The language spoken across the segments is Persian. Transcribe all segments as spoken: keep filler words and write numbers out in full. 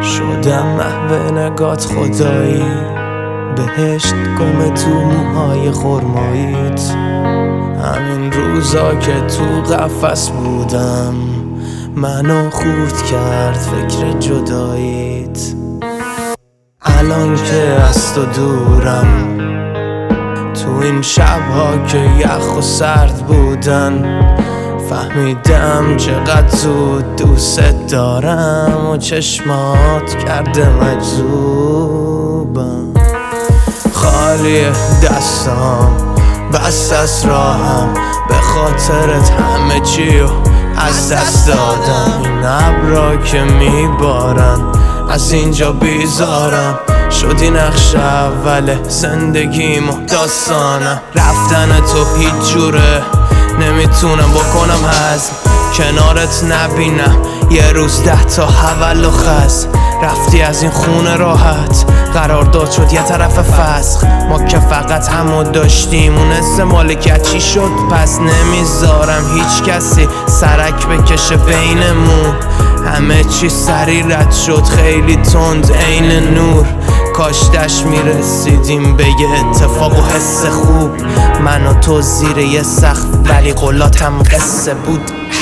شدم محو نگات خدایی، بهشت گم تو موهای خرماییت. همین روزا که تو قفس بودم منو خورد کرد فکر جداییت. الان که از تو دورم تو این شبها که یخ و سرد بودن، فهمیدم چقدر زود دوست دارم و چشمات کرده مجذوبم. خالی دستام بست از راهم، به خاطرت همه چیو از دست دادم. این ابرا که میبارن از اینجا بیزارم، شدی نقش اول زندگیم و داستانم. رفتن تو هیچ جوره نمیتونم بکنم هضم، کنارت نبینم یه روز ده تا حول و خز. رفتی از این خونه راحت، قرارداد شد یه طرف فسخ. ما که فقط همو داشتیم، اون مالکیت چی شد؟ پس نمیذارم هیچ کسی سرک بکشه بینمون. همه چی سری رد شد خیلی تند عین نور. کاش دش میرسیدیم به یه اتفاق و حس خوب، من و تو زیر یه سقف ولی قلاتم قصه بود.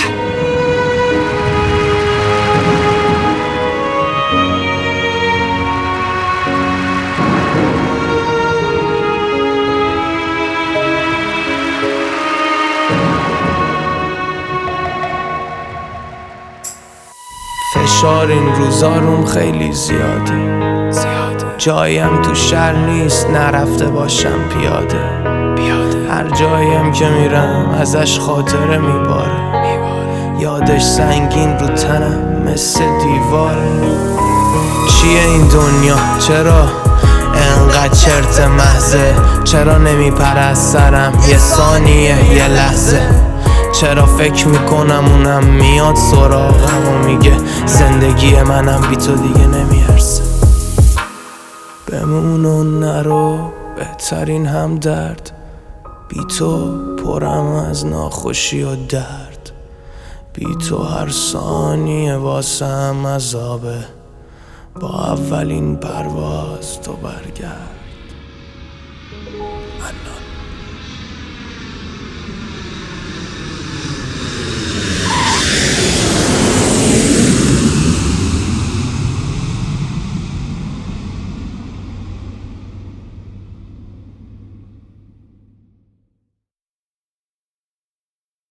فشار این روزا روم خیلی زیاده، جایم تو شهر نیست نرفته باشم پیاده. هر جایم که میرم ازش خاطره میباره، یادش سنگین رو تنم مثل دیواره. چیه این دنیا؟ چرا انقدر چرت محضه؟ چرا نمیپره از سرم یه ثانیه یه لحظه؟ چرا فکر میکنم اونم میاد سراغم و میگه زندگی منم بی تو دیگه نمیارزه. بمون و نرو بهترین هم درد، بی تو پرم از ناخوشی و درد. بی تو هر ثانیه واسم عذابه، با اولین پرواز تو برگرد.